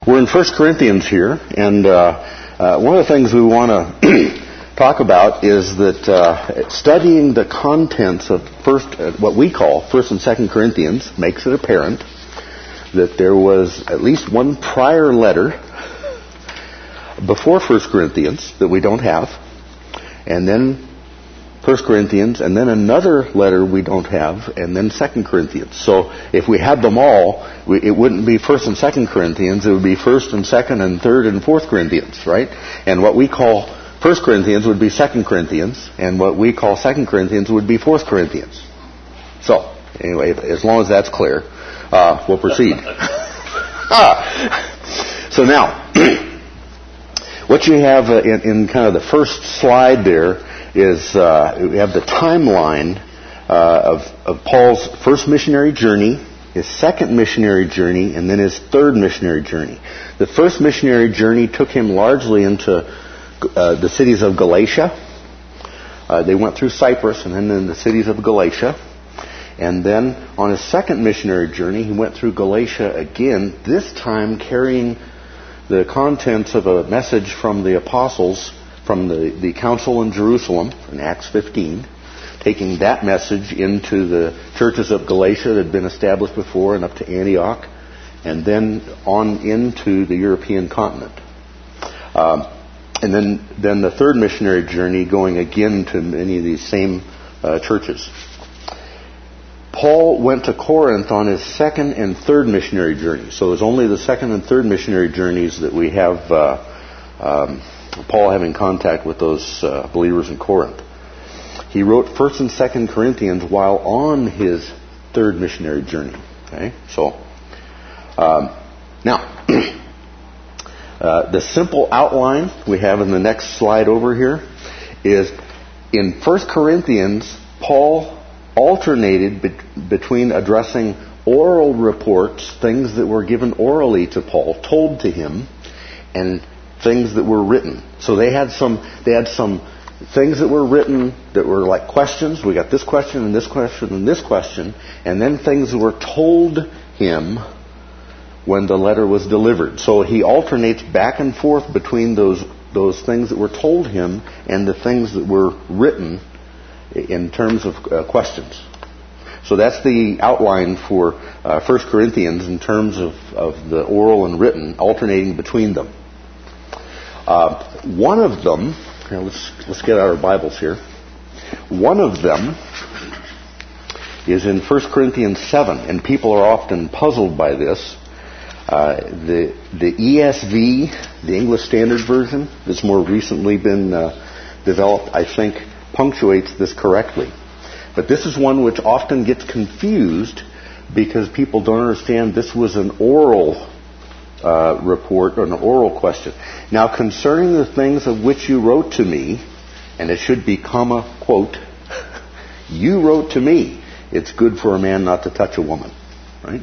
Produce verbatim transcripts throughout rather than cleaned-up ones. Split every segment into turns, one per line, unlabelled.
We're in First Corinthians here, and uh, uh, one of the things we want to talk about is that uh, studying the contents of first, uh, what we call First and Second Corinthians, makes it apparent that there was at least one prior letter before First Corinthians that we don't have, and then First Corinthians, and then another letter we don't have, and then Second Corinthians. So if we had them all, we, it wouldn't be First and Second Corinthians, it would be First and Second and Third and Fourth Corinthians, right? And what we call First Corinthians would be Second Corinthians, and what we call Second Corinthians would be Fourth Corinthians. So, anyway, as long as that's clear, uh, we'll proceed. ah. So now, what you have uh, in, in kind of the first slide there is uh, we have the timeline uh, of, of Paul's first missionary journey, his second missionary journey, and then his third missionary journey. The first missionary journey took him largely into uh, the cities of Galatia. Uh, they went through Cyprus and then in the cities of Galatia. And then on his second missionary journey, he went through Galatia again, this time carrying the contents of a message from the apostles from the, the council in Jerusalem in Acts fifteen, taking that message into the churches of Galatia that had been established before and up to Antioch, and then on into the European continent. Um, and then, then the third missionary journey going again to many of these same uh, churches. Paul went to Corinth on his second and third missionary journey. So it's only the second and third missionary journeys that we have uh, um, Paul having contact with those uh, believers in Corinth. He wrote First and Second Corinthians while on his third missionary journey. Okay, so um, now uh, the simple outline we have in the next slide over here is in First Corinthians, Paul alternated be- between addressing oral reports, things that were given orally to Paul, told to him, and things that were written. So they had some they had some things that were written that were like questions. We got this question and this question and this question, and then things that were told him when the letter was delivered. So he alternates back and forth between those those things that were told him and the things that were written in terms of uh, questions. So that's the outline for uh, First Corinthians in terms of, of the oral and written, alternating between them. Uh, one of them, here, let's let's get out our Bibles here. One of them is in First Corinthians seven, and people are often puzzled by this. Uh, the the E S V, the English Standard Version, that's more recently been uh, developed, I think, punctuates this correctly. But this is one which often gets confused because people don't understand this was an oral Uh, report or an oral question. Now, concerning the things of which you wrote to me, and it should be comma, quote, you wrote to me, it's good for a man not to touch a woman. Right?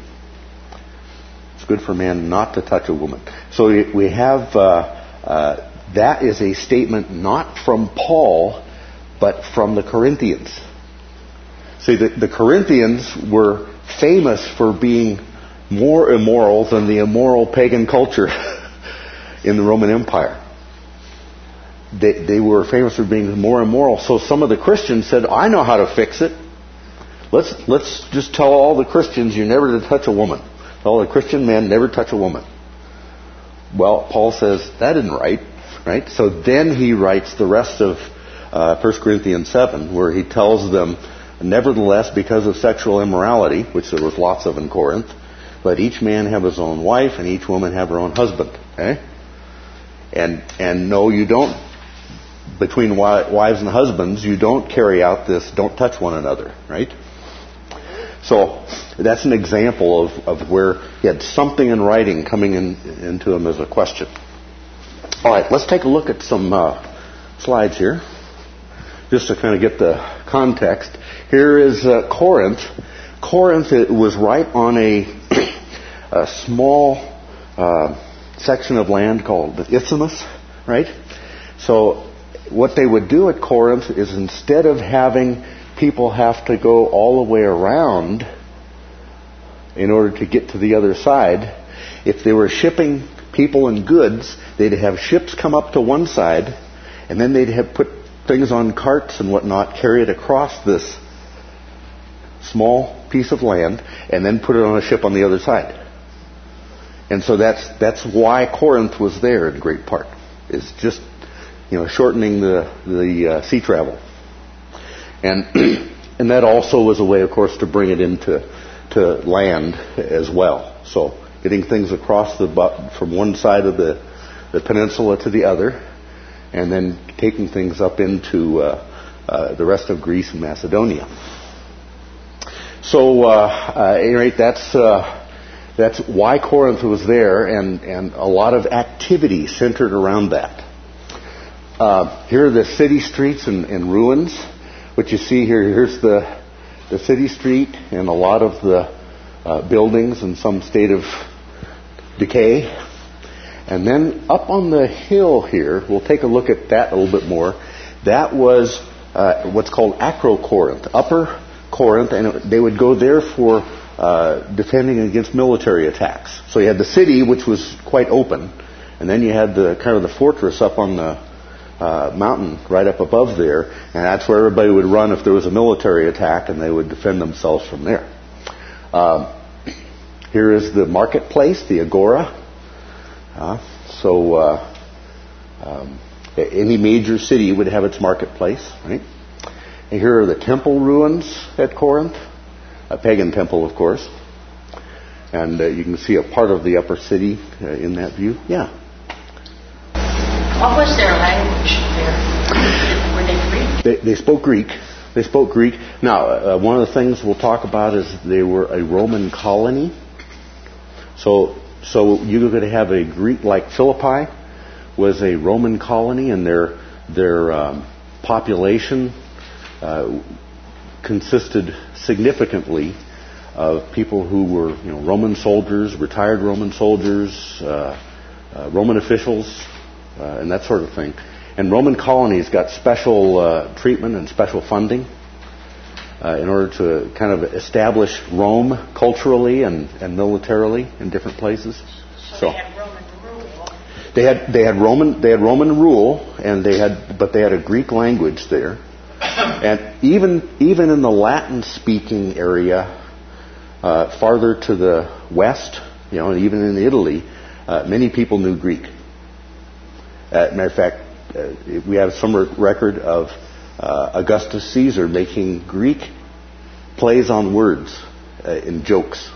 It's good for a man not to touch a woman. So we have, uh, uh, that is a statement not from Paul, but from the Corinthians. See, the, the Corinthians were famous for being more immoral than the immoral pagan culture in the Roman Empire. They, they were famous for being more immoral. So some of the Christians said, I know how to fix it. Let's let's just tell all the Christians you're never to touch a woman. All the Christian men never touch a woman. Well, Paul says that isn't right, right? So then he writes the rest of uh, First Corinthians seven, where he tells them, nevertheless, because of sexual immorality, which there was lots of in Corinth, let each man have his own wife and each woman have her own husband. Okay? And and no, you don't, between wives and husbands, you don't carry out this, don't touch one another. Right? So that's an example of, of where he had something in writing coming in, into him as a question. All right, let's take a look at some uh, slides here, just to kind of get the context. Here is uh, Corinth. Corinth it was right on a, a small uh, section of land called the Isthmus, right? So what they would do at Corinth is instead of having people have to go all the way around in order to get to the other side, if they were shipping people and goods, they'd have ships come up to one side, and then they'd have put things on carts and whatnot, carry it across this small piece of land, and then put it on a ship on the other side. And so that's that's why Corinth was there in great part. It's just, you know, shortening the the uh, sea travel, and and that also was a way, of course, to bring it into to land as well. So getting things across the from one side of the the peninsula to the other, and then taking things up into uh, uh, the rest of Greece and Macedonia. So, uh, uh, at any rate, that's. Uh, That's why Corinth was there, and, and a lot of activity centered around that. Uh, here are the city streets and, and ruins. What you see here, here's the the city street and a lot of the uh, buildings in some state of decay. And then up on the hill here, we'll take a look at that a little bit more. That was uh, what's called Acro-Corinth, Upper Corinth, and they would go there for Uh, defending against military attacks. So you had the city, which was quite open, and then you had the kind of the fortress up on the uh, mountain right up above there, and that's where everybody would run if there was a military attack, and they would defend themselves from there. Uh, here is the marketplace, the agora. Uh, so uh, um, any major city would have its marketplace, right? And here are the temple ruins at Corinth. A pagan temple, of course. And uh, you can see a part of the upper city uh, in that view. Yeah.
What was their language there? Were they Greek?
They, they spoke Greek. They spoke Greek. Now, uh, one of the things we'll talk about is they were a Roman colony. So, so you could have a Greek, like Philippi was a Roman colony, and their their um, population uh, consisted significantly of people who were, you know, Roman soldiers, retired Roman soldiers, uh, uh, Roman officials, uh, and that sort of thing. And Roman colonies got special uh, treatment and special funding uh, in order to kind of establish Rome culturally and, and militarily in different places.
So, so they had Roman rule.
They had they had Roman they had Roman rule, and they had but they had a Greek language there. And even even in the Latin-speaking area, uh, farther to the west, you know, and even in Italy, uh, many people knew Greek. Uh, matter of fact, uh, we have some record of uh, Augustus Caesar making Greek plays on words uh, in jokes.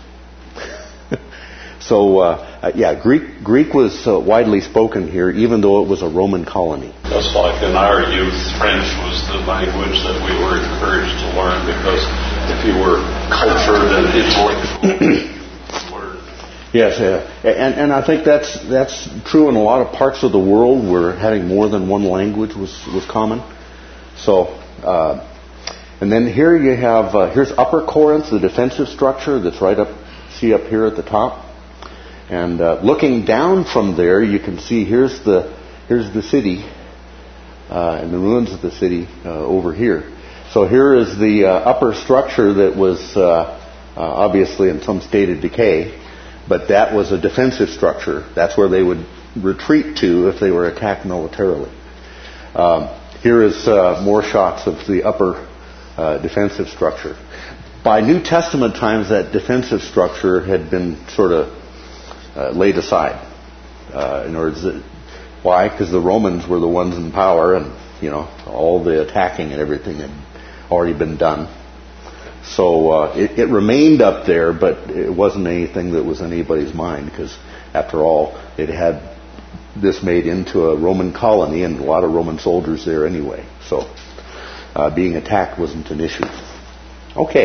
So, uh, uh, yeah, Greek Greek was uh, widely spoken here, even though it was a Roman colony.
Just like in our youth, French was the language that we were encouraged to learn, because if you were cultured and intellectual,
yes, uh, and and I think that's that's true in a lot of parts of the world where having more than one language was was common. So, uh, and then here you have uh, here's Upper Corinth, the defensive structure that's right up see up here at the top. And uh, looking down from there, you can see here's the here's the city uh, and the ruins of the city uh, over here. So here is the uh, upper structure that was uh, uh, obviously in some state of decay, but that was a defensive structure. That's where they would retreat to if they were attacked militarily. Um, here is uh, more shots of the upper uh, defensive structure. By New Testament times, that defensive structure had been sort of Uh, laid aside. Uh, in order to, why? Because the Romans were the ones in power, and you know all the attacking and everything had already been done. So uh, it, it remained up there, but it wasn't anything that was in anybody's mind, because after all, it had this made into a Roman colony, and a lot of Roman soldiers there anyway. So uh, being attacked wasn't an issue. Okay.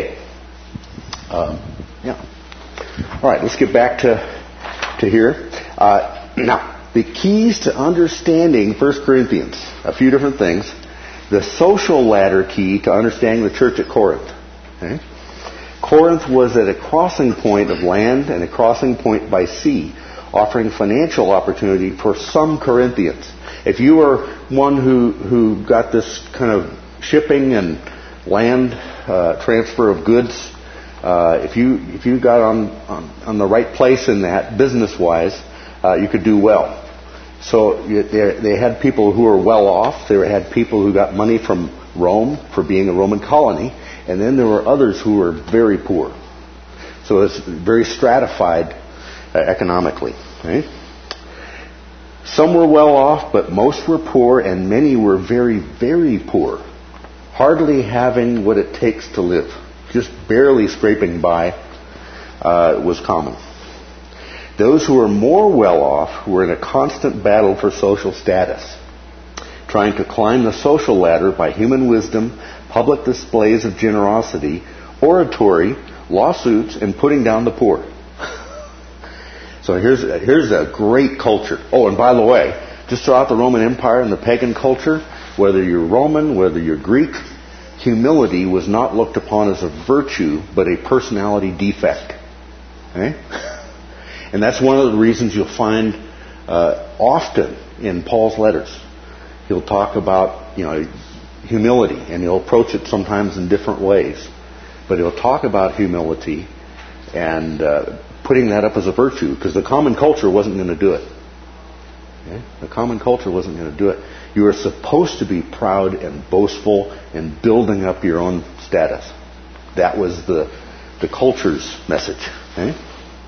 Um, yeah. All right. Let's get back to. to here. Uh, now, the keys to understanding First Corinthians, a few different things. The social ladder key to understanding the church at Corinth. Okay? Corinth was at a crossing point of land and a crossing point by sea, offering financial opportunity for some Corinthians. If you were one who, who got this kind of shipping and land uh, transfer of goods, Uh, if you if you got on, on on the right place in that business wise, uh, you could do well. So you, they, they had people who were well off. They had people who got money from Rome for being a Roman colony. And then there were others who were very poor. So it's very stratified uh, economically. Right? Some were well off, but most were poor, and many were very, very poor, hardly having what it takes to live. Just barely scraping by uh, was common. Those who were more well off were in a constant battle for social status, trying to climb the social ladder by human wisdom, public displays of generosity, oratory, lawsuits, and putting down the poor. So here's here's a great culture. Oh, and by the way, just throughout the Roman Empire and the pagan culture, whether you're Roman, whether you're Greek, humility was not looked upon as a virtue, but a personality defect. Okay? And that's one of the reasons you'll find uh, often in Paul's letters. He'll talk about, you know, humility, and he'll approach it sometimes in different ways. But he'll talk about humility and uh, putting that up as a virtue, because the common culture wasn't going to do it. Okay? The common culture wasn't going to do it. You were supposed to be proud and boastful and building up your own status. That was the the culture's message. Okay?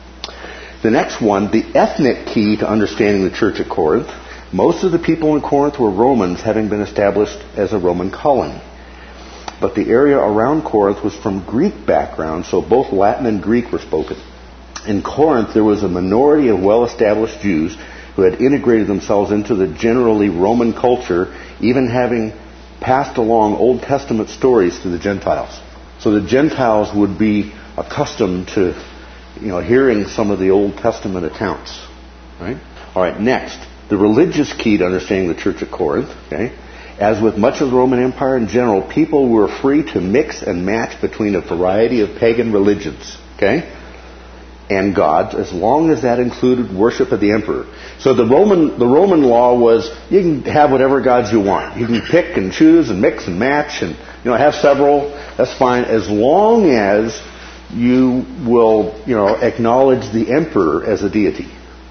The next one, the ethnic key to understanding the church at Corinth. Most of the people in Corinth were Romans, having been established as a Roman colony. But the area around Corinth was from Greek background, so both Latin and Greek were spoken. In Corinth, there was a minority of well-established Jews who had integrated themselves into the generally Roman culture, even having passed along Old Testament stories to the Gentiles. So the Gentiles would be accustomed to, you know, hearing some of the Old Testament accounts. Right? All right, next, the religious key to understanding the church at Corinth. Okay? As with much of the Roman Empire in general, people were free to mix and match between a variety of pagan religions. Okay? And gods, as long as that included worship of the emperor. So the Roman the Roman law was, you can have whatever gods you want. You can pick and choose and mix and match and, you know, have several. That's fine, as long as you will, you know, acknowledge the emperor as a deity.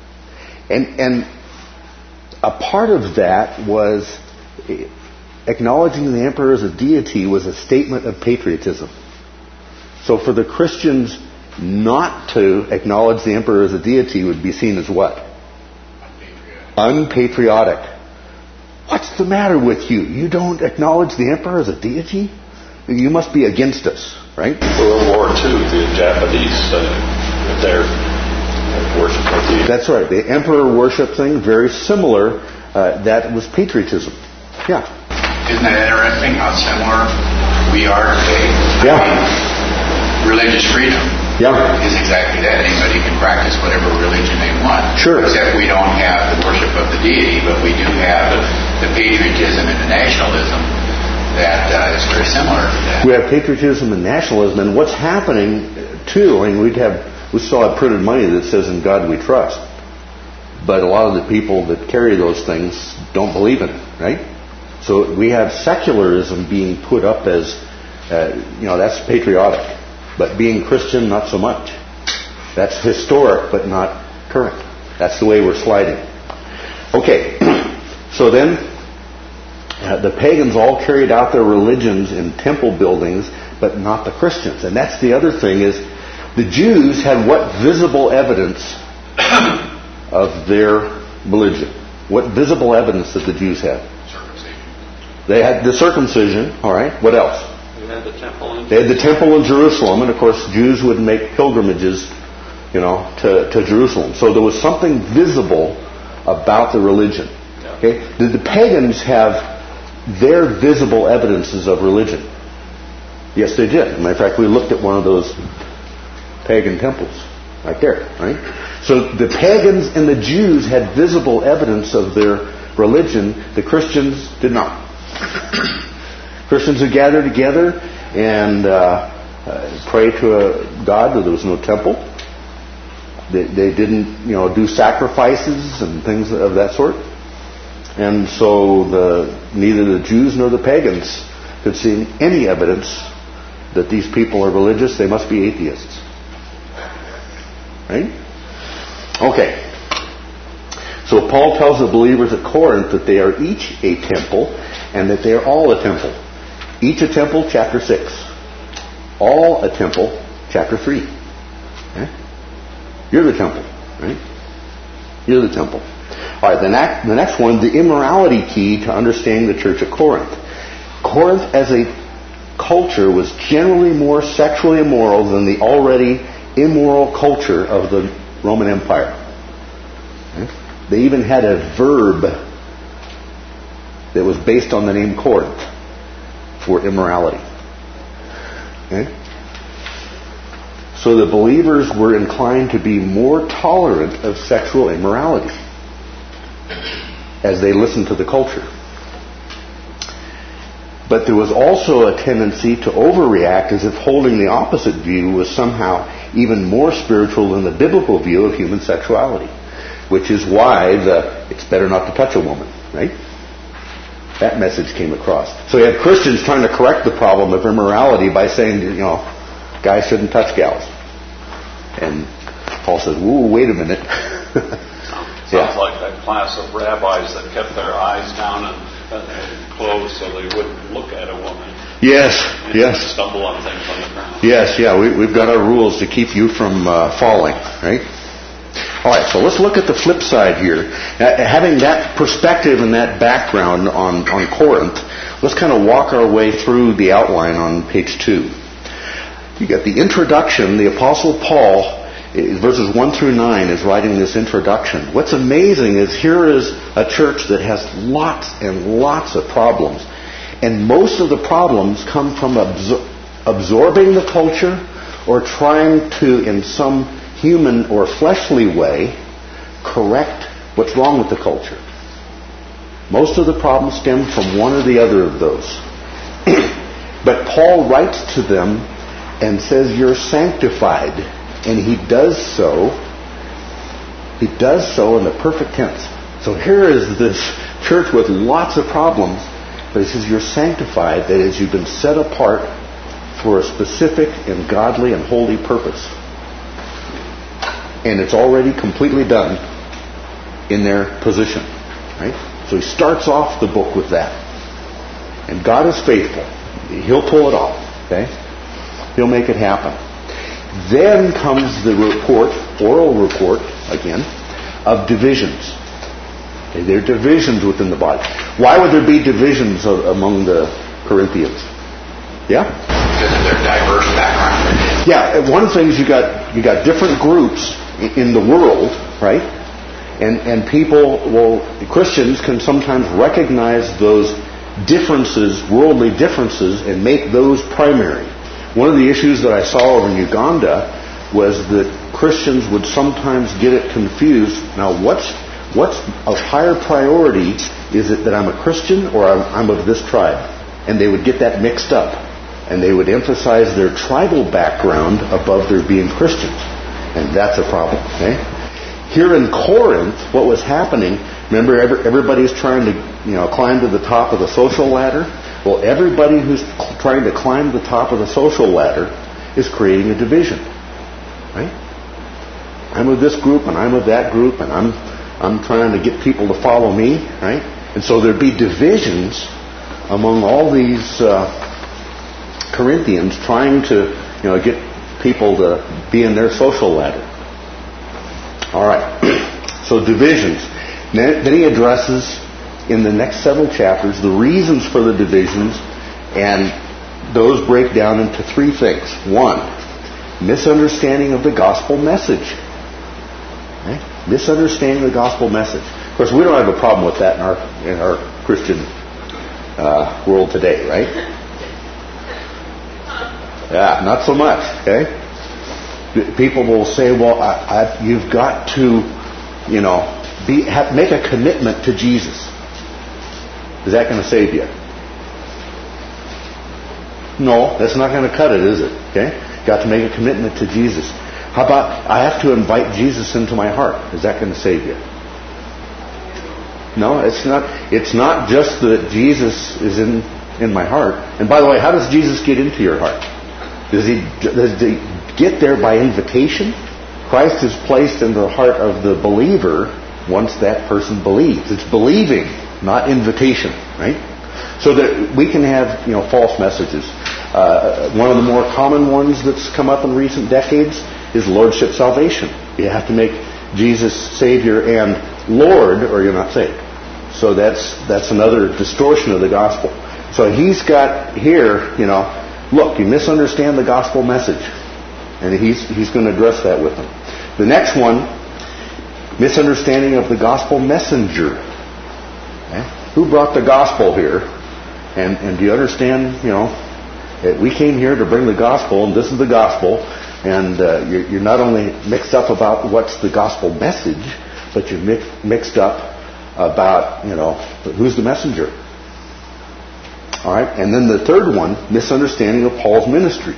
And and a part of that was acknowledging the emperor as a deity was a statement of patriotism. So for the Christians, not to acknowledge the emperor as a deity would be seen as what? Unpatriotic. Unpatriotic. What's the matter with you? You don't acknowledge the emperor as a deity? You must be against us, right?
World War Two, the Japanese, uh, their worship of the...
That's right. The emperor worship thing, very similar. Uh, that was patriotism. Yeah.
Isn't that interesting how similar we are today?
Yeah.
I mean, religious freedom.
Yeah.
Is exactly that. Anybody can practice whatever religion they want.
Sure.
Except we don't have the worship of the deity, but we do have the patriotism and the nationalism that uh, is very similar to that.
We have patriotism and nationalism, and what's happening too, I mean, we'd have, we still have printed money that says "In God We Trust," but a lot of the people that carry those things don't believe in it, right? So we have secularism being put up as, uh, you know, that's patriotic. But being Christian, not so much. That's historic, but not current. That's the way we're sliding. Okay, so then uh, the pagans all carried out their religions in temple buildings, but not the Christians. And that's the other thing is the Jews had what visible evidence of their religion? What visible evidence did the Jews have? Circumcision. They had the circumcision, all right. What else?
They had the temple in
They had the temple in Jerusalem, and of course Jews would make pilgrimages, you know, to, to Jerusalem. So there was something visible about the religion. Okay? Did the pagans have their visible evidences of religion? Yes, they did. As a matter of fact, we looked at one of those pagan temples right there, right? So the pagans and the Jews had visible evidence of their religion. The Christians did not. Christians would gather together and uh, uh, pray to a God. There was no temple. They, they didn't, you know, do sacrifices and things of that sort. And so the neither the Jews nor the pagans could see any evidence that these people are religious. They must be atheists. Right? Okay. So Paul tells the believers at Corinth that they are each a temple and that they are all a temple. Each a temple, chapter six. All a temple, chapter three. Okay? You're the temple, right? You're the temple. All right, the next, the next one, the immorality key to understanding the church at Corinth. Corinth as a culture was generally more sexually immoral than the already immoral culture of the Roman Empire. Okay? They even had a verb that was based on the name Corinth for immorality. Okay? So the believers were inclined to be more tolerant of sexual immorality as they listened to the culture. But there was also a tendency to overreact as if holding the opposite view was somehow even more spiritual than the biblical view of human sexuality, which is why the it's better not to touch a woman, right? That message came across. So you had Christians trying to correct the problem of immorality by saying, you know, guys shouldn't touch gals. And Paul says, whoa, wait a minute.
Sounds
yeah.
like that class of rabbis that kept their eyes down and, and closed so they wouldn't look at a woman.
Yes,
and
yes.
Stumble on things on the ground.
Yes, yeah, we, we've got our rules to keep you from uh, falling, right? All right, so let's look at the flip side here. Uh, having that perspective and that background on, on Corinth, let's kind of walk our way through the outline on page two. You got the introduction. The Apostle Paul, verses one through nine, is writing this introduction. What's amazing is here is a church that has lots and lots of problems. And most of the problems come from absor- absorbing the culture or trying to, in some human or fleshly way, correct what's wrong with the culture. Most of the problems stem from one or the other of those. But Paul writes to them and says, you're sanctified. And he does so, he does so in the perfect tense. So here is this church with lots of problems, but he says you're sanctified, that is, you've been set apart for a specific and godly and holy purpose. And it's already completely done in their position. Right? So he starts off the book with that. And God is faithful. He'll pull it off. Okay? He'll make it happen. Then comes the report, oral report, again, of divisions. Okay, there are divisions within the body. Why would there be divisions of, among the Corinthians? Yeah?
Because of their diverse background.
Yeah, one of the things you got, you got different groups in the world, right? And and people, well, Christians can sometimes recognize those differences, worldly differences, and make those primary. One of the issues that I saw over in Uganda was that Christians would sometimes get it confused. Now, what's what's of higher priority? Is it that I'm a Christian or I'm, I'm of this tribe? And they would get that mixed up. And they would emphasize their tribal background above their being Christians. And that's a problem. Okay? Here in Corinth, what was happening, remember every, everybody's trying to you know climb to the top of the social ladder? Well, everybody who's trying to climb the top of the social ladder is creating a division. Right? I'm with this group and I'm with that group and I'm I'm trying to get people to follow me, right? And so there'd be divisions among all these uh, Corinthians trying to you know get people to be in their social ladder. All right. So divisions. Then he addresses in the next several chapters the reasons for the divisions, and those break down into three things. One, misunderstanding of the gospel message. Okay? Misunderstanding the gospel message. Of course, we don't have a problem with that in our in our Christian uh, world today, right? Yeah, not so much. Okay, people will say, "Well, I, I, you've got to, you know, be have, make a commitment to Jesus." Is that going to save you? No, that's not going to cut it, is it? Okay? Got to make a commitment to Jesus. How about I have to invite Jesus into my heart? Is that going to save you? No, it's not. It's not just that Jesus is in, in my heart. And by the way, how does Jesus get into your heart? Does he, does he get there by invitation? Christ is placed in the heart of the believer once that person believes. It's believing, not invitation, right? So that we can have, you know, false messages. Uh, one of the more common ones that's come up in recent decades is Lordship salvation. You have to make Jesus Savior and Lord, or you're not saved. So that's that's another distortion of the gospel. So he's got here, you know, look, you misunderstand the gospel message, and he's he's going to address that with them. The next one, misunderstanding of the gospel messenger. Okay? Who brought the gospel here? And and do you understand, you know, that we came here to bring the gospel, and this is the gospel, and uh, you're, you're not only mixed up about what's the gospel message, but you're mix, mixed up about, you know, who's the messenger. All right, and then the third one, misunderstanding of Paul's ministry.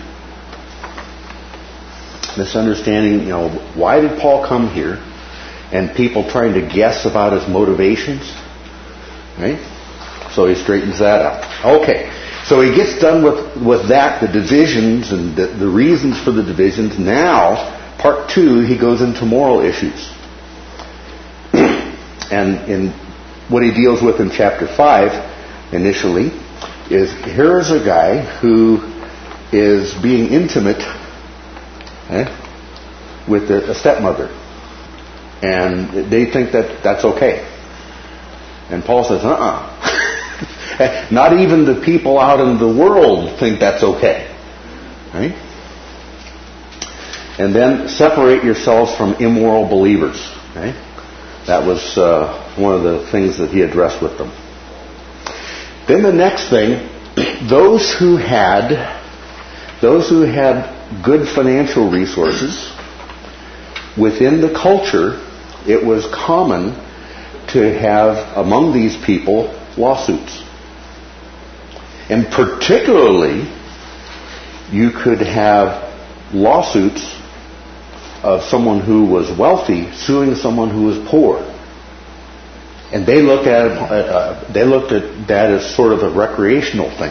Misunderstanding, you know, why did Paul come here? And people trying to guess about his motivations. Right? So he straightens that out. Okay, so he gets done with, with that, the divisions and the, the reasons for the divisions. Now, part two, he goes into moral issues. And in what he deals with in chapter five, initially, is here's a guy who is being intimate eh, with a, a stepmother. And they think that that's okay. And Paul says, uh-uh. Not even the people out in the world think that's okay. Right? And then separate yourselves from immoral believers. Right? That was uh, one of the things that he addressed with them. Then the next thing, those who had, those who had good financial resources, within the culture, it was common to have among these people lawsuits. And particularly, you could have lawsuits of someone who was wealthy suing someone who was poor. And they looked at it, uh, they looked at that as sort of a recreational thing.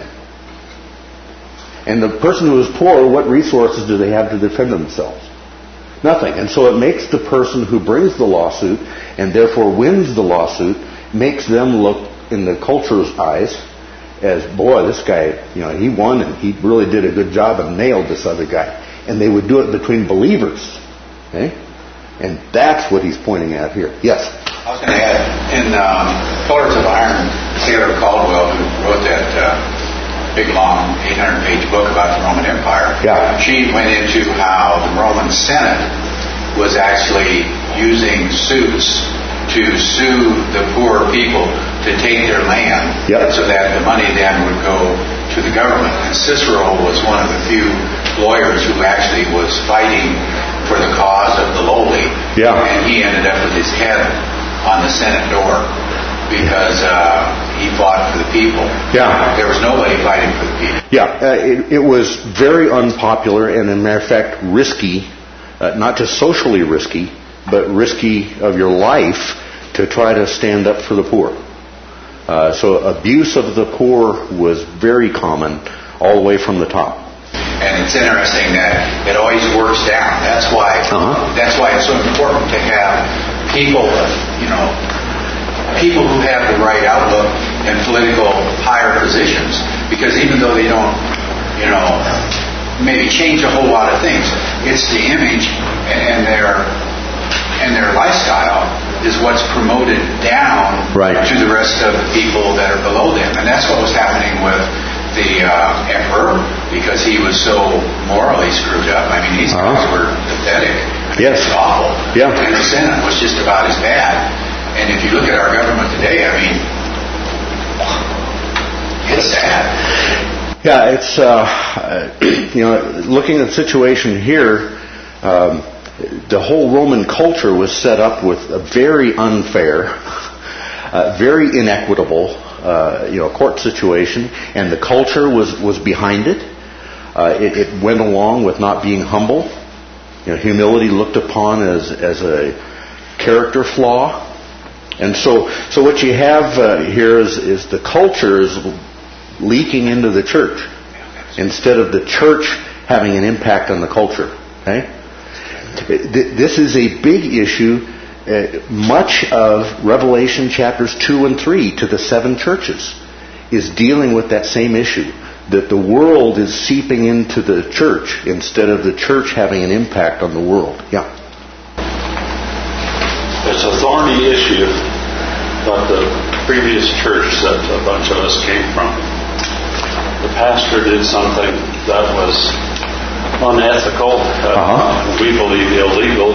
And the person who is poor, what resources do they have to defend themselves? Nothing. And so it makes the person who brings the lawsuit and therefore wins the lawsuit, makes them look in the culture's eyes as, boy, this guy, you know, he won and he really did a good job and nailed this other guy. And they would do it between believers. Okay? And that's what he's pointing at here. Yes?
I was going to add, in um, Pillars of Iron, Taylor Caldwell, who wrote that uh, big, long, eight hundred page book about the Roman Empire,
yeah.
she went into how the Roman Senate was actually using suits to sue the poor people to take their land,
yep.
so that the money then would go to the government. And Cicero was one of the few lawyers who actually was fighting for the cause of the lowly.
Yeah.
And he ended up with his head on the Senate door because uh, he fought for the people.
Yeah.
There was nobody fighting for the people.
Yeah, uh, it, it was very unpopular and, as a matter of fact, risky, uh, not just socially risky, but risky of your life to try to stand up for the poor. Uh, so abuse of the poor was very common all the way from the top.
And it's interesting that it always works down. That's why
uh-huh.
that's why it's so important to have people, you know, people who have the right outlook in political higher positions. Because even though they don't, you know, maybe change a whole lot of things, it's the image and their and their lifestyle is what's promoted down
right.
to the rest of the people that are below them. And that's what was happening with the uh, emperor, because he was so morally screwed up. I mean, these
uh-huh.
guys were pathetic.
Yes.
It's awful.
Yeah.
And the Senate was just about as bad. And if you look at our government today, I mean, it's sad.
Yeah, it's, uh, you know, looking at the situation here, um, the whole Roman culture was set up with a very unfair, uh, very inequitable, uh, you know, court situation, and the culture was, was behind it. Uh, it. It went along with not being humble. You know, humility looked upon as as a character flaw, and so so what you have uh, here is is the culture is leaking into the church instead of the church having an impact on the culture. Okay. This is a big issue uh, much of Revelation chapters two and three to the seven churches is dealing with that same issue, that the world is seeping into the church instead of the church having an impact on the world. Yeah.
It's a thorny issue, but the previous church that a bunch of us came from, the pastor did something that was unethical, uh, uh-huh. we believe illegal,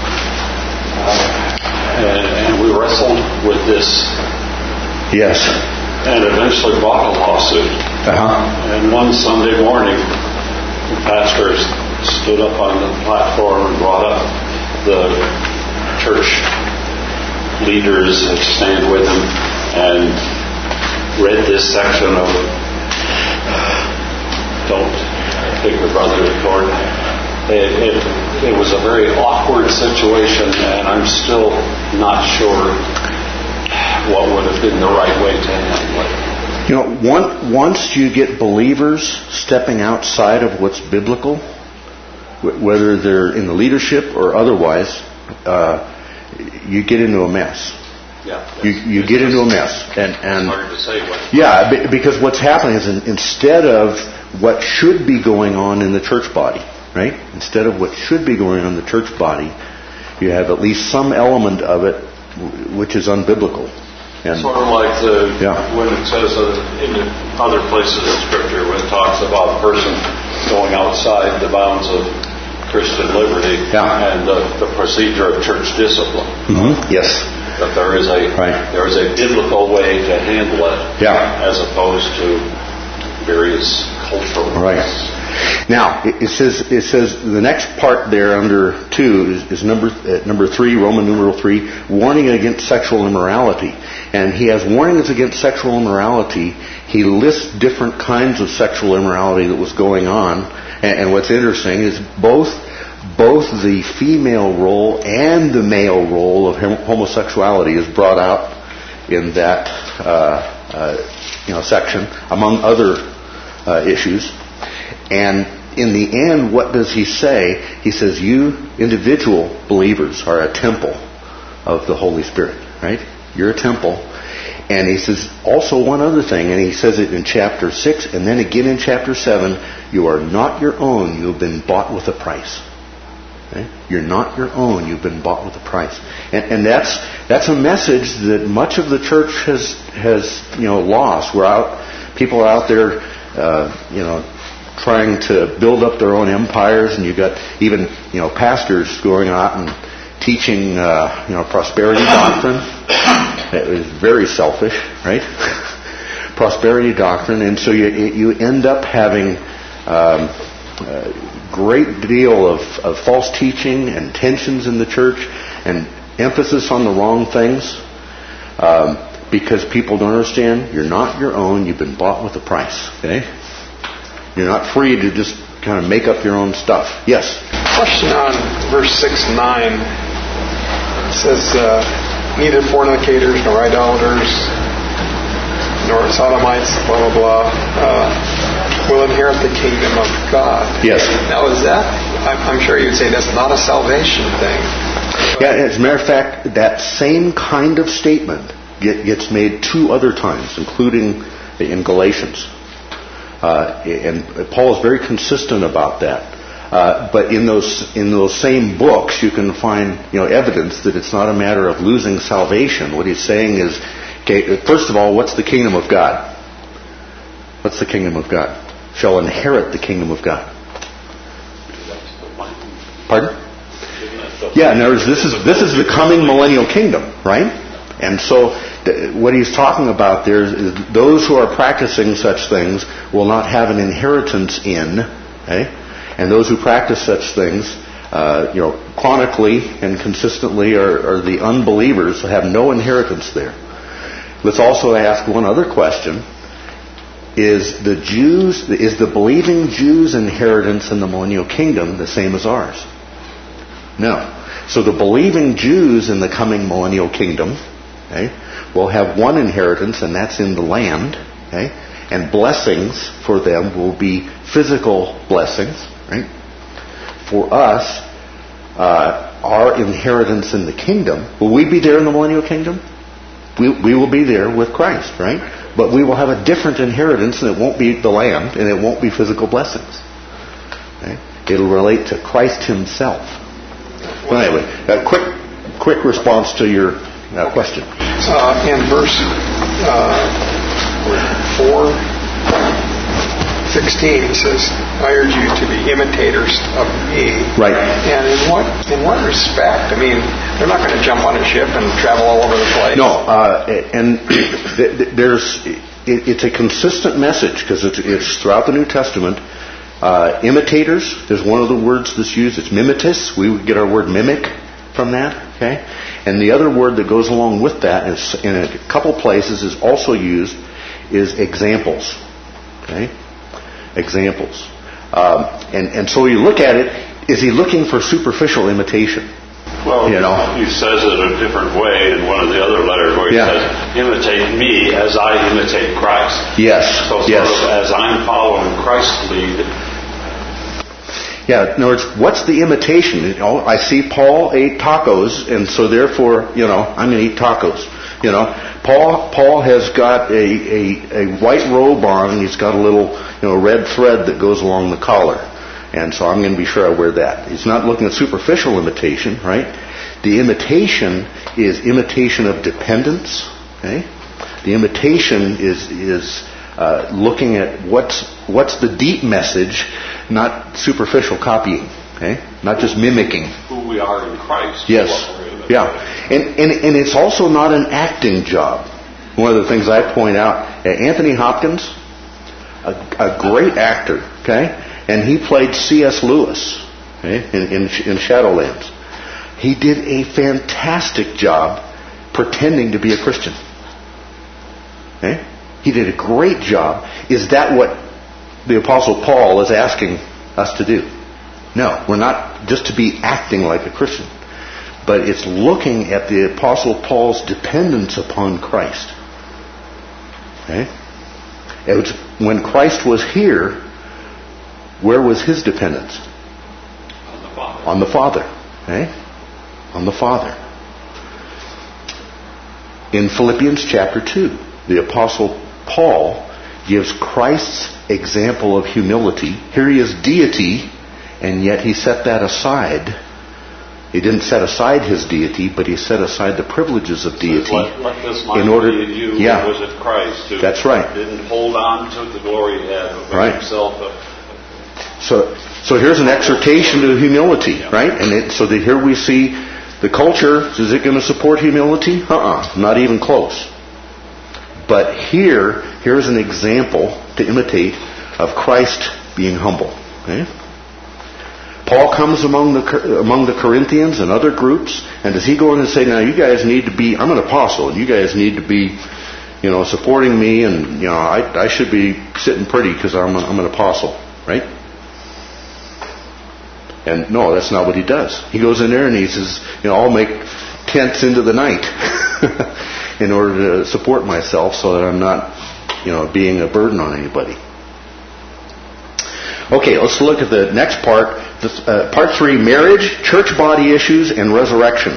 uh, and, and we wrestled with this.
Yes.
And eventually brought a lawsuit.
Uh-huh.
And one Sunday morning, the pastor stood up on the platform and brought up the church leaders that stand with him and read this section of don't take your brother to court. It, it, it was a very awkward situation, and I'm still not sure what would have been the right way to handle it.
You know, one, once you get believers stepping outside of what's biblical, whether they're in the leadership or otherwise, uh, you get into a mess.
Yeah,
you you get into a mess, and and
it's hard to say what.
Yeah, because what's happening is in, instead of what should be going on in the church body, right? Instead of what should be going on in the church body, you have at least some element of it which is unbiblical. And
sort of like the
yeah.
when it says uh, in the other places in Scripture when it talks about a person going outside the bounds of Christian liberty
yeah.
and the, the procedure of church discipline.
Mm-hmm. Yes.
That there is a
right.
there is a biblical way to handle it,
yeah.
as opposed to various cultural.
Right. Now it, it says it says the next part there under two is, is number uh, number three, Roman numeral three, warning against sexual immorality. And he has warnings against sexual immorality. He lists different kinds of sexual immorality that was going on. And, and what's interesting is both both the female role and the male role of homosexuality is brought out in that uh, uh, you know section, among other uh, issues. And in the end, what does he say? He says, you individual believers are a temple of the Holy Spirit, right? You're a temple. And he says also one other thing, and he says it in chapter six, and then again in chapter seven, you are not your own, you have been bought with a price. Okay? You're not your own, you've been bought with a price. And, and that's that's a message that much of the church has has you know lost. We're out, people are out there, uh, you know, trying to build up their own empires, and you've got even you know pastors going out and teaching uh, you know prosperity doctrine. It was very selfish, right? Prosperity doctrine, and so you you end up having um, a great deal of, of false teaching and tensions in the church, and emphasis on the wrong things, um, because people don't understand. You're not your own. You've been bought with a price. Okay, you're not free to just kind of make up your own stuff. Yes.
Question on verse six nine. It says. Uh, Neither fornicators, nor idolaters, nor sodomites, blah, blah, blah, uh, will inherit the kingdom of God.
Yes.
Now, is that, I'm sure you'd say that's not a salvation thing.
Yeah, as a matter of fact, that same kind of statement get, gets made two other times, including in Galatians. Uh, and Paul is very consistent about that. Uh, but in those in those same books, you can find you know evidence that it's not a matter of losing salvation. What he's saying is, okay, first of all, what's the kingdom of God? What's the kingdom of God? Shall inherit the kingdom of God. Pardon? Yeah, in other words, this is this is the coming millennial kingdom, right? And so th- what he's talking about there is, is those who are practicing such things will not have an inheritance in, okay? And those who practice such things, uh, you know, chronically and consistently are, are the unbelievers who have no inheritance there. Let's also ask one other question. Is the Jews, is the believing Jews' inheritance in the millennial kingdom the same as ours? No. So the believing Jews in the coming millennial kingdom, okay, will have one inheritance, and that's in the land, okay, and blessings for them will be physical blessings. Right? For us, uh, our inheritance in the kingdom. Will we be there in the millennial kingdom? We, we will be there with Christ, right? But we will have a different inheritance, and it won't be the land, and it won't be physical blessings. Okay? It'll relate to Christ himself. Well, anyway, a quick, quick response to your uh, question.
Uh, in verse uh, four sixteen, he says, "I urge you to be imitators of me."
Right.
And in what in what respect? I mean, they're not going to jump on a ship and travel all over the place.
No, uh, and there's it, it's a consistent message because it's, it's throughout the New Testament. Uh, imitators, there's one of the words that's used. It's mimetis. We would get our word mimic from that. Okay, and the other word that goes along with that is in a couple places is also used is examples. Okay, examples. Um, and and so you look at it. Is he looking for superficial imitation?
Well,
you know,
he says it a different way in one of the other letters where he
yeah.
says, "Imitate me as I imitate Christ."
Yes.
So sort
yes.
of as I'm following Christ's lead.
Yeah, in other words, what's the imitation? You know, I see Paul ate tacos, and so therefore, you know, I'm going to eat tacos. You know, Paul Paul has got a, a, a white robe on, and he's got a little, you know, red thread that goes along the collar. And so I'm going to be sure I wear that. He's not looking at superficial imitation, right? The imitation is imitation of dependence. Okay, the imitation is is uh, looking at what's what's the deep message, not superficial copying. Okay, not just mimicking
who we are in Christ.
Yes, yeah, and and and it's also not an acting job. One of the things I point out, Anthony Hopkins, a, a great actor. Okay. And he played C S Lewis okay, in, in, in Shadowlands. He did a fantastic job pretending to be a Christian. Okay? He did a great job. Is that what the Apostle Paul is asking us to do? No, we're not just to be acting like a Christian. But it's looking at the Apostle Paul's dependence upon Christ. Okay? It was, when Christ was here, where was his dependence?
On the Father.
On the Father. Okay? On the Father. In Philippians chapter two, the Apostle Paul gives Christ's example of humility. Here he is deity, and yet he set that aside. He didn't set aside his deity, but he set aside the privileges of deity.
Let, let this mind
in order,
be in you,
yeah,
was it Christ who
that's right.
didn't hold on to the glory he had, but made
right.
himself a
So, so here's an exhortation to humility, right? And it, so that here we see the culture. Is it going to support humility? Uh-uh, not even close. But here, here's an example to imitate of Christ being humble. Okay? Paul comes among the among the Corinthians and other groups, and does he go in and say, "Now you guys need to be? I'm an apostle, and you guys need to be, you know, supporting me, and you know, I, I should be sitting pretty because I'm a, I'm an apostle, right?" And no, that's not what he does. He goes in there and he says, you know, I'll make tents into the night in order to support myself so that I'm not, you know, being a burden on anybody. Okay, let's look at the next part. This, uh, part three, marriage, church body issues, and resurrection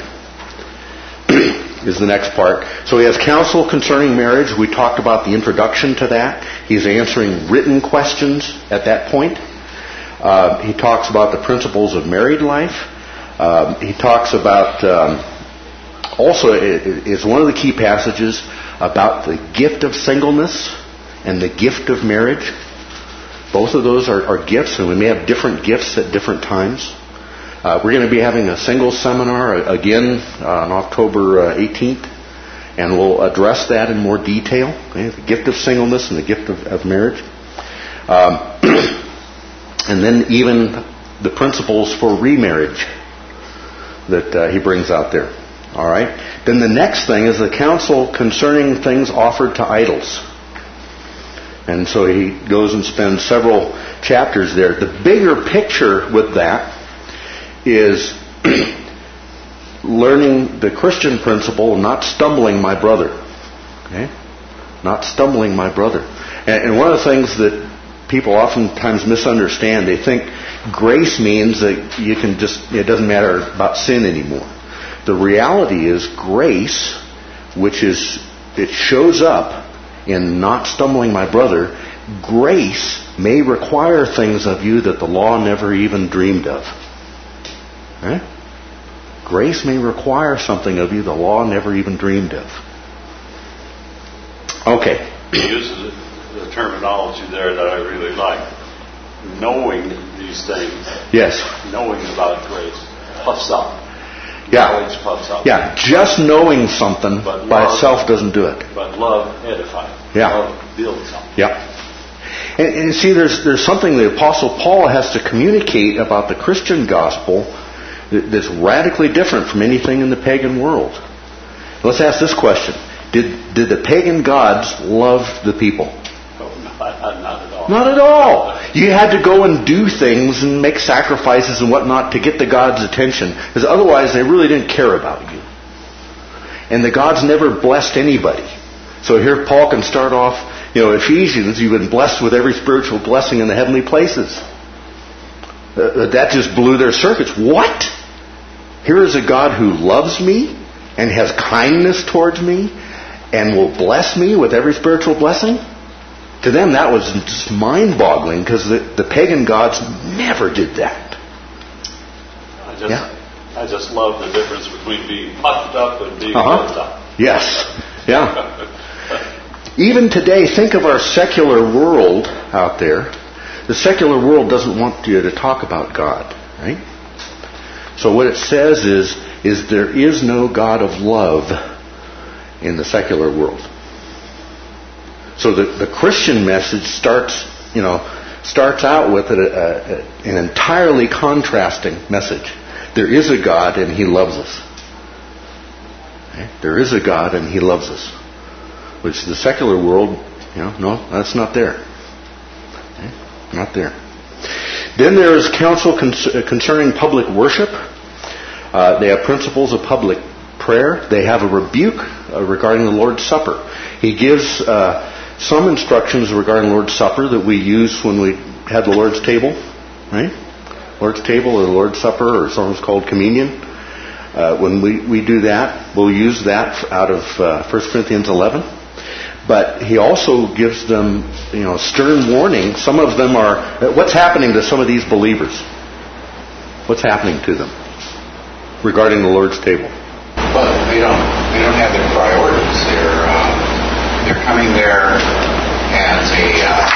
is the next part. So he has counsel concerning marriage. We talked about the introduction to that. He's answering written questions at that point. Uh, he talks about the principles of married life. Uh, he talks about, um, also, it, it's one of the key passages about the gift of singleness and the gift of marriage. Both of those are, are gifts, and we may have different gifts at different times. Uh, we're going to be having a singles seminar again uh, on October eighteenth, and we'll address that in more detail. Okay? The gift of singleness and the gift of, of marriage. Um, And then even the principles for remarriage that uh, he brings out there. All right. Then the next thing is the counsel concerning things offered to idols. And so he goes and spends several chapters there. The bigger picture with that is learning the Christian principle, not stumbling my brother. Okay? Not stumbling my brother. And, and one of the things that people oftentimes misunderstand. They think grace means that you can just, it doesn't matter about sin anymore. The reality is grace, which is, it shows up in not stumbling my brother. Grace may require things of you that the law never even dreamed of. Right? Grace may require something of you the law never even dreamed of. Okay.
He uses the terminology there that I really like. Knowing these things.
Yes.
Knowing about grace puffs up.
Yeah.
Knowledge puffs up.
Yeah. Just knowing something
But
by
love,
itself doesn't do it.
But love edifies.
Yeah.
Love builds something.
Yeah. And, and see, there's there's something the Apostle Paul has to communicate about the Christian gospel that's radically different from anything in the pagan world. Let's ask this question. Did did the pagan gods love the people?
No, not, not at all.
Not at all. You had to go and do things and make sacrifices and whatnot to get the gods' attention, because otherwise they really didn't care about you. And the gods never blessed anybody. So here Paul can start off, you know, Ephesians, you've been blessed with every spiritual blessing in the heavenly places. Uh, that just blew their circuits. What? Here is a God who loves me and has kindness towards me and will bless me with every spiritual blessing? To them that was just mind-boggling, because the, the pagan gods never did that.
I just,
Yeah.
I just love the difference between being puffed up and being
Uh-huh.
built up.
Yes. Yeah. Even today, think of our secular world out there. The secular world doesn't want you to talk about God, right? So what it says is, is there is no God of love in the secular world. So the, the Christian message starts, you know, starts out with a, a, an entirely contrasting message. There is a God and He loves us. Okay? There is a God and He loves us. Which the secular world, you know, no, that's not there. Okay? Not there. Then there is counsel concerning public worship. Uh, they have principles of public prayer. They have a rebuke uh, regarding the Lord's Supper. He gives uh, some instructions regarding Lord's Supper that we use when we have the Lord's table, right? Lord's table or the Lord's Supper, or sometimes called communion. Uh, when we, we do that, we'll use that out of uh, First Corinthians eleven. But he also gives them, you know, stern warning. Some of them are, what's happening to some of these believers? What's happening to them regarding the Lord's table?
Well, they don't they don't have their priorities. They're uh, they're coming there as a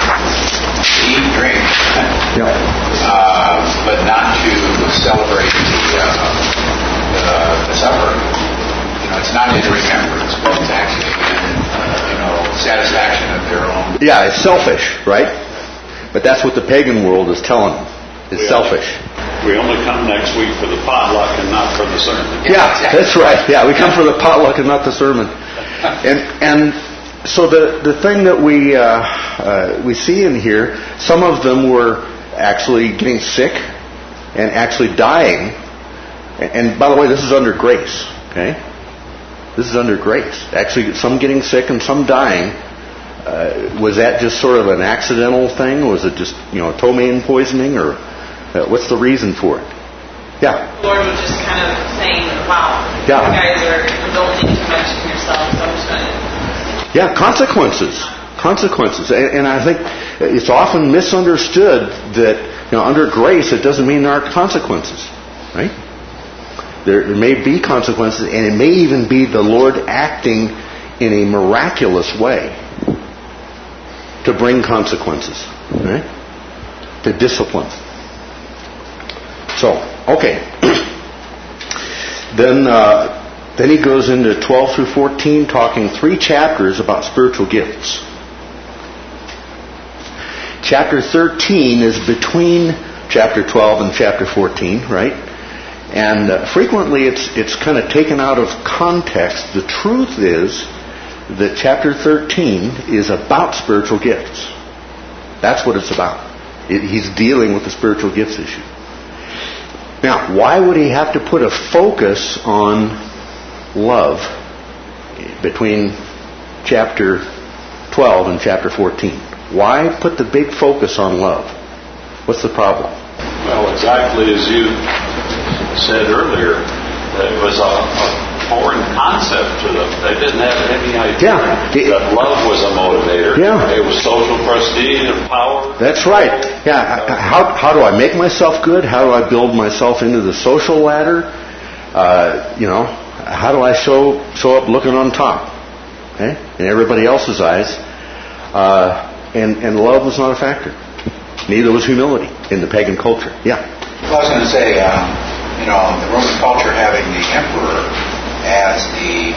uh, eat, drink,
Yeah.
uh, but not to celebrate the, uh, the the supper. You know, it's not in remembrance, but it's actually in, you know, satisfaction of their own.
Yeah, it's selfish, right? But that's what the pagan world is telling them. It's
Yeah.
selfish.
We only come next week for the potluck and not for the sermon.
Yeah, that's right. Yeah, we come for the potluck and not the sermon. And and so the the thing that we uh, uh, we see in here, some of them were actually getting sick and actually dying. And by the way, this is under grace. Okay, this is under grace. Actually, some getting sick and some dying. Uh, was that just sort of an accidental thing? Was it just, you know, ptomaine poisoning, or uh, what's the reason for it? Yeah.
The Lord was just kind of saying, wow,
Yeah.
you guys are indulging too much in yourselves, so I'm just going to...
Yeah, consequences. Consequences. And, and I think it's often misunderstood that, you know, under grace, it doesn't mean there aren't consequences. Right? There, there may be consequences, and it may even be the Lord acting in a miraculous way to bring consequences. Right? To discipline. So, okay. then uh, then he goes into twelve through fourteen, talking three chapters about spiritual gifts. Chapter thirteen is between chapter twelve and chapter fourteen, right? And uh, frequently it's it's kind of taken out of context. The truth is that chapter thirteen is about spiritual gifts. That's what it's about. It, he's dealing with the spiritual gifts issue. Now, why would he have to put a focus on love between chapter twelve and chapter fourteen? Why put the big focus on love? What's the problem?
Well, exactly as you said earlier, it was a, a foreign concept to them. They didn't have any idea
Yeah.
that love was a motivator.
Yeah.
It was social prestige and power.
That's right. Yeah. How how do I make myself good? How do I build myself into the social ladder? Uh, you know, how do I show show up looking on top? Okay? In everybody else's eyes. Uh, and and love was not a factor. Neither was humility in the pagan culture. Yeah.
Well, I was going to say, um, you know, the Roman culture having the emperor as the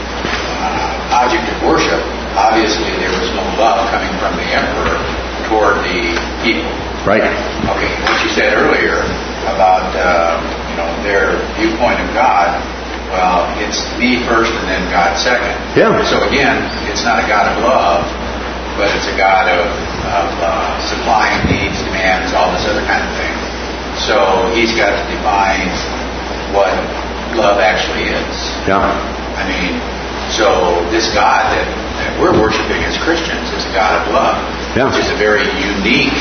uh, object of worship, obviously there was no love coming from the emperor toward the people.
Right.
Okay, what you said earlier about uh, you know their viewpoint of God, well, it's me first and then God second.
Yeah.
So again, it's not a God of love, but it's a God of, of uh, supplying needs, demands, all this other kind of thing. So he's got to define what love actually is.
Yeah.
I mean, so this God that, that we're worshiping as Christians is a God of love,
Yeah.
which is a very unique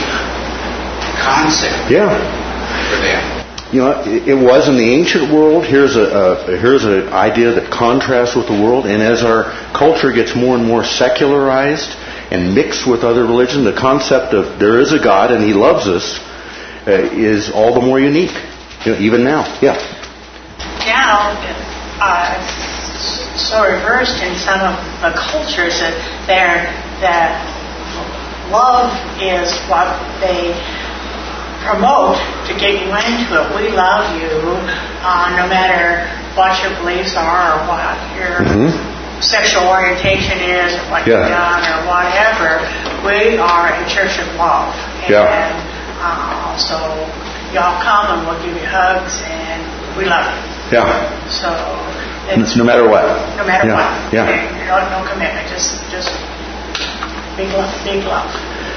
concept
Yeah.
for them.
You know, it, it was in the ancient world. Here's a, a here's an idea that contrasts with the world. And as our culture gets more and more secularized and mixed with other religions, the concept of there is a God and He loves us uh, is all the more unique. You know, even now. Yeah.
Now, uh, it's so reversed in some of the cultures that they're, that love is what they promote to get you into it. We love you, uh, no matter what your beliefs are or what your
Mm-hmm.
sexual orientation is or what
Yeah.
you've done or whatever. We are a church of love. And
Yeah.
uh, so y'all come and we'll give you hugs and we love you.
Yeah.
So
It's no matter what.
no matter
Yeah.
what.
Yeah.
Okay, no, no commitment, just just big love, big love.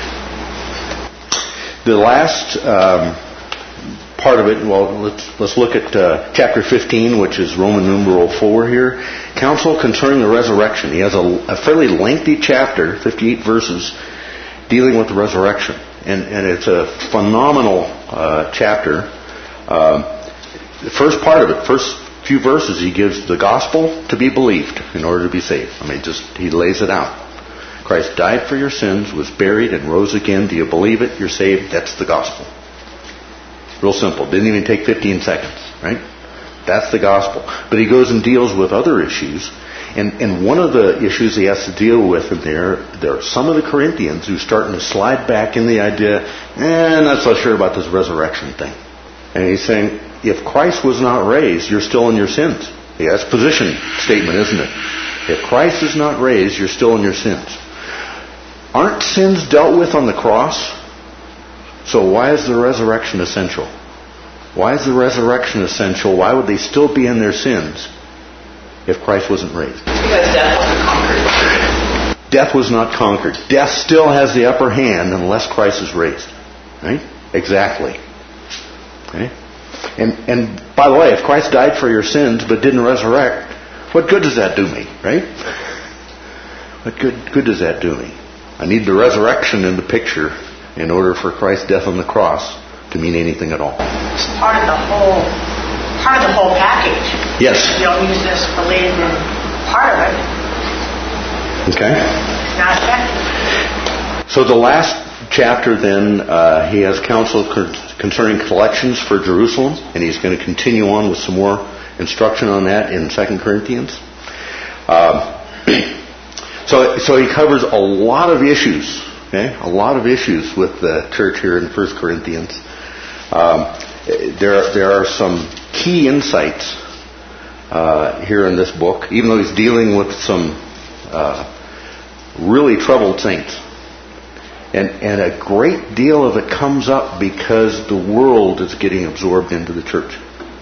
The last um, part of it, well, let's let's look at uh, chapter fifteen, which is Roman numeral four here. Counsel concerning the resurrection. He has a, a fairly lengthy chapter, fifty-eight verses, dealing with the resurrection, and and it's a phenomenal uh, chapter. Um, the first part of it, first few verses, he gives the gospel to be believed in order to be saved. I mean, just he lays it out. Christ died for your sins, was buried, and rose again. Do you believe it? You're saved. That's the gospel. Real simple. Didn't even take fifteen seconds, right? That's the gospel. But he goes and deals with other issues. And, and one of the issues he has to deal with in there, there are some of the Corinthians who are starting to slide back in the idea, eh, I'm not so sure about this resurrection thing. And he's saying, if Christ was not raised, you're still in your sins. Yeah, that's a position statement, isn't it? If Christ is not raised, you're still in your sins. Aren't sins dealt with on the cross? So why is the resurrection essential? Why is the resurrection essential? Why would they still be in their sins if Christ wasn't raised?
Because death wasn't conquered.
Death was not conquered. Death still has the upper hand unless Christ is raised. Right? Exactly. Okay? And and by the way, if Christ died for your sins but didn't resurrect, what good does that do me? Right? What good good does that do me? I need the resurrection in the picture in order for Christ's death on the cross to mean anything at all.
It's part of the whole part of the whole package.
Yes.
You don't use this believe in part of it.
Okay.
It's not effective.
So the last chapter then, uh, he has counsel concerning collections for Jerusalem, and he's going to continue on with some more instruction on that in Second Corinthians. Um, so, so he covers a lot of issues, okay? A lot of issues with the church here in First Corinthians. Um, there, there are some key insights uh, here in this book, even though he's dealing with some uh, really troubled saints. And, and a great deal of it comes up because the world is getting absorbed into the church.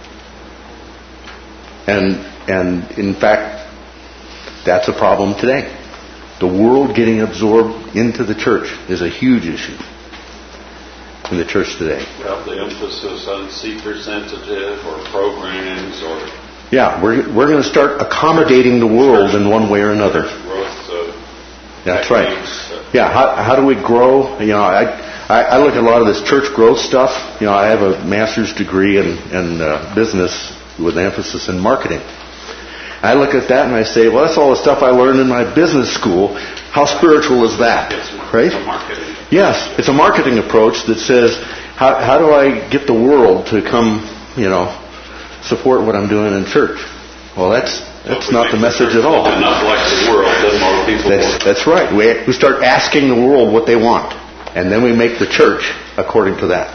And, and in fact, that's a problem today. The world getting absorbed into the church is a huge issue in the church today.
Well, the emphasis on seeker-sensitive or programs or...
Yeah, we're, we're going to start accommodating the world in one way or another.
Growth, uh,
That's right. Yeah, how, how do we grow? You know, I, I I look at a lot of this church growth stuff. You know, I have a master's degree in, in uh, business with an emphasis in marketing. I look at that and I say, well, that's all the stuff I learned in my business school. How spiritual is that? Right? Yes, it's a marketing approach that says, how, how do I get the world to come, you know, support what I'm doing in church? Well, that's that's well, not the message at all.
Enough like the world, then more people
that's,
will.
that's right. We, we start asking the world what they want, and then we make the church according to that.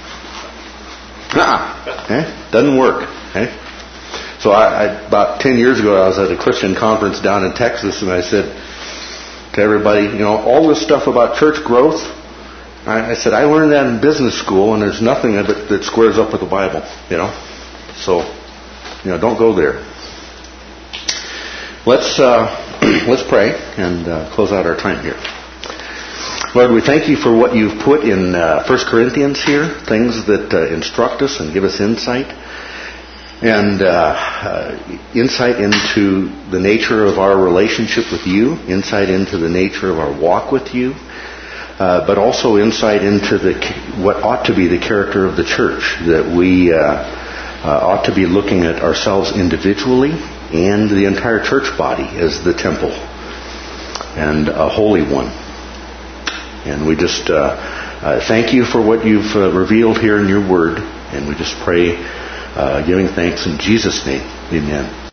Ah, eh? Doesn't work. Eh? So I, I, about ten years ago, I was at a Christian conference down in Texas, and I said to everybody, you know, all this stuff about church growth, I, I said, I learned that in business school, and there's nothing of it that squares up with the Bible, you know. So, you know, don't go there. Let's uh, let's pray and uh, close out our time here. Lord, we thank you for what you've put in uh, First Corinthians here, things that uh, instruct us and give us insight. And uh, uh, insight into the nature of our relationship with you, insight into the nature of our walk with you, uh, but also insight into the what ought to be the character of the church, that we uh, uh, ought to be looking at ourselves individually and the entire church body as the temple and a holy one. And we just uh, uh, thank you for what you've uh, revealed here in your word, and we just pray Uh, giving thanks in Jesus' name. Amen.